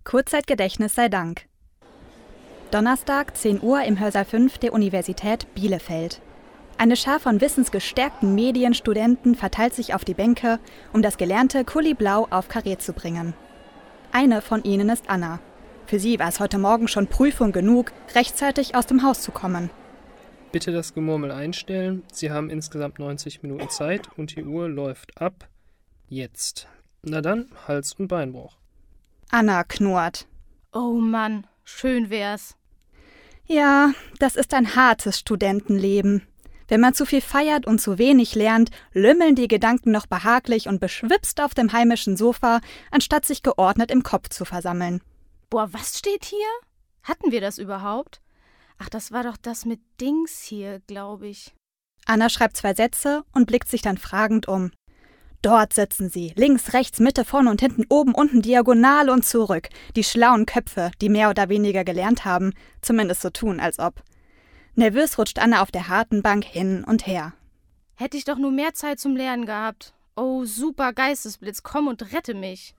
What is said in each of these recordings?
Kurzzeitgedächtnis sei Dank. Donnerstag, 10 Uhr im Hörsaal 5 der Universität Bielefeld. Eine Schar von wissensgestärkten Medienstudenten verteilt sich auf die Bänke, um das gelernte Kulliblau auf Karree zu bringen. Eine von ihnen ist Anna. Für sie war es heute Morgen schon Prüfung genug, rechtzeitig aus dem Haus zu kommen. Bitte das Gemurmel einstellen. Sie haben insgesamt 90 Minuten Zeit und die Uhr läuft ab. Jetzt. Na dann, Hals- und Beinbruch. Anna knurrt. Oh Mann, schön wär's. Ja, das ist ein hartes Studentenleben. Wenn man zu viel feiert und zu wenig lernt, lümmeln die Gedanken noch behaglich und beschwipst auf dem heimischen Sofa, anstatt sich geordnet im Kopf zu versammeln. Boah, was steht hier? Hatten wir das überhaupt? Ach, das war doch das mit Dings hier, glaube ich. Anna schreibt 2 Sätze und blickt sich dann fragend um. Dort sitzen sie, links, rechts, Mitte, vorne und hinten, oben, unten, diagonal und zurück. Die schlauen Köpfe, die mehr oder weniger gelernt haben, zumindest so tun, als ob. Nervös rutscht Anna auf der harten Bank hin und her. Hätte ich doch nur mehr Zeit zum Lernen gehabt. Oh, super Geistesblitz, komm und rette mich.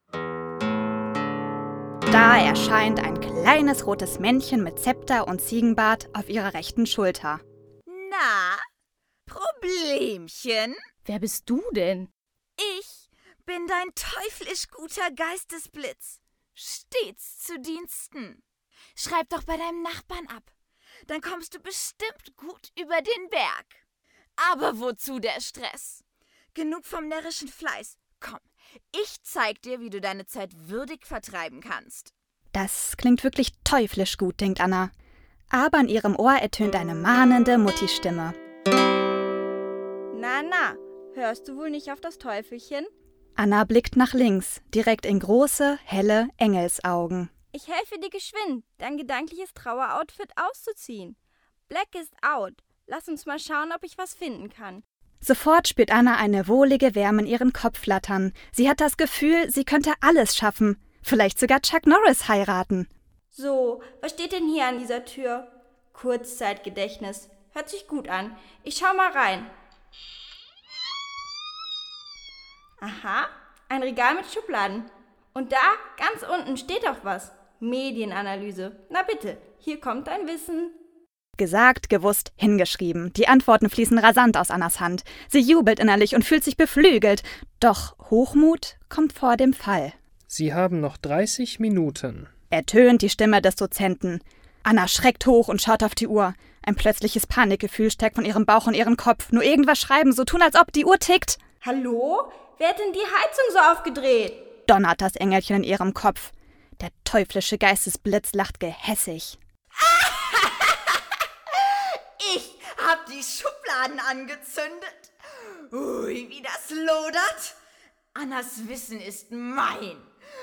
Da erscheint ein kleines rotes Männchen mit Zepter und Ziegenbart auf ihrer rechten Schulter. Na, Problemchen? Wer bist du denn? Ich bin dein teuflisch guter Geistesblitz. Stets zu Diensten. Schreib doch bei deinem Nachbarn ab. Dann kommst du bestimmt gut über den Berg. Aber wozu der Stress? Genug vom närrischen Fleiß. Komm, ich zeig dir, wie du deine Zeit würdig vertreiben kannst. Das klingt wirklich teuflisch gut, denkt Anna. Aber in ihrem Ohr ertönt eine mahnende Mutti-Stimme. Na, hörst du wohl nicht auf das Teufelchen? Anna blickt nach links, direkt in große, helle Engelsaugen. Ich helfe dir geschwind, dein gedankliches Traueroutfit auszuziehen. Black is out. Lass uns mal schauen, ob ich was finden kann. Sofort spürt Anna eine wohlige Wärme in ihren Kopf flattern. Sie hat das Gefühl, sie könnte alles schaffen. Vielleicht sogar Chuck Norris heiraten. So, was steht denn hier an dieser Tür? Kurzzeitgedächtnis. Hört sich gut an. Ich schau mal rein. Aha, ein Regal mit Schubladen. Und da, ganz unten, steht auch was. Medienanalyse. Na bitte, hier kommt dein Wissen. Gesagt, gewusst, hingeschrieben. Die Antworten fließen rasant aus Annas Hand. Sie jubelt innerlich und fühlt sich beflügelt. Doch Hochmut kommt vor dem Fall. Sie haben noch 30 Minuten. Ertönt die Stimme des Dozenten. Anna schreckt hoch und schaut auf die Uhr. Ein plötzliches Panikgefühl steigt von ihrem Bauch und ihrem Kopf. Nur irgendwas schreiben, so tun, als ob die Uhr tickt. Hallo? Wer hat denn die Heizung so aufgedreht? Donnert das Engelchen in ihrem Kopf. Der teuflische Geistesblitz lacht gehässig. Ich hab die Schubladen angezündet. Ui, wie das lodert. Annas Wissen ist mein.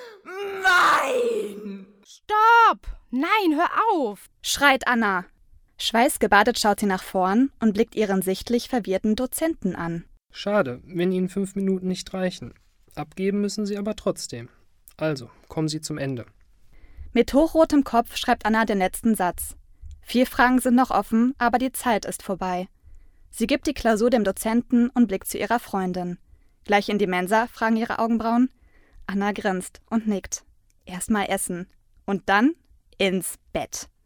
Mein! Stopp! Nein, hör auf! Schreit Anna. Schweißgebadet schaut sie nach vorn und blickt ihren sichtlich verwirrten Dozenten an. Schade, wenn Ihnen 5 Minuten nicht reichen. Abgeben müssen Sie aber trotzdem. Also, kommen Sie zum Ende. Mit hochrotem Kopf schreibt Anna den letzten Satz. 4 Fragen sind noch offen, aber die Zeit ist vorbei. Sie gibt die Klausur dem Dozenten und blickt zu ihrer Freundin. Gleich in die Mensa, fragen ihre Augenbrauen. Anna grinst und nickt. Erst mal essen und dann ins Bett.